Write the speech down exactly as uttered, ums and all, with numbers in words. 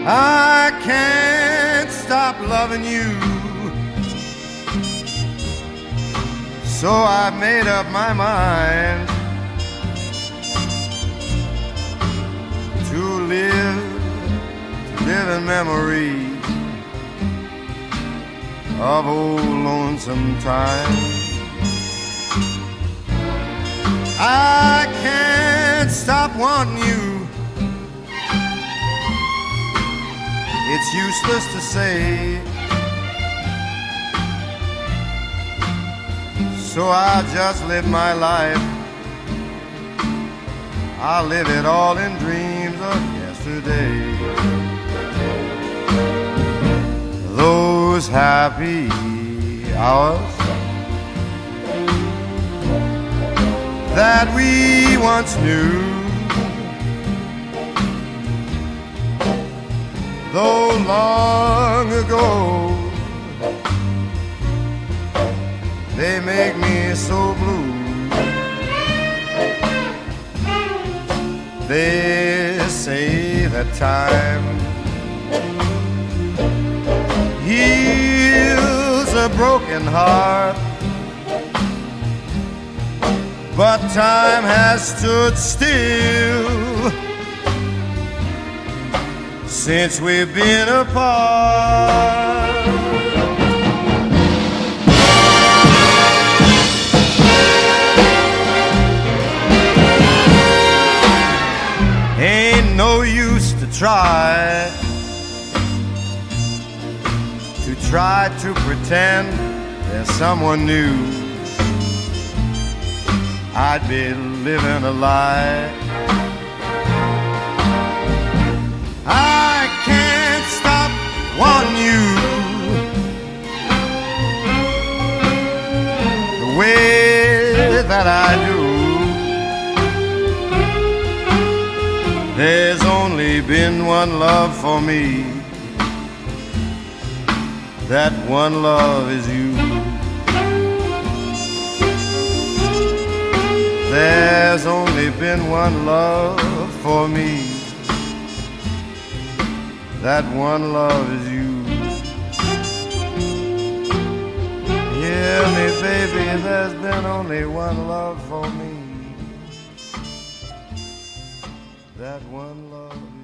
I can't stop loving you, so I've made up my mind to live, to live in memory of old lonesome time. I can't stop wanting you. It's useless to say, so I just live my life. I live it all in dreams of yesterday. Those happy hours that we once knew, though long ago, they make me so blue. They say that time heals a broken heart, but time has stood still since we've been apart. Ain't no use to try, to try to pretend there's someone new. I'd be living a lie. I can't stop wanting you the way that I do. There's only been one love for me. That one love is you. There's only been one love for me. That one love is you. Hear me, baby, there's been only one love for me. That one love